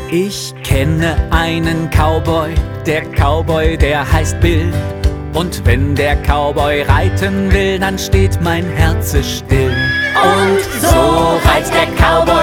Ich kenne einen Cowboy, der Cowboy, der heißt Bill. Und wenn der Cowboy reiten will, dann steht mein Herz still. Und so reitet der Cowboy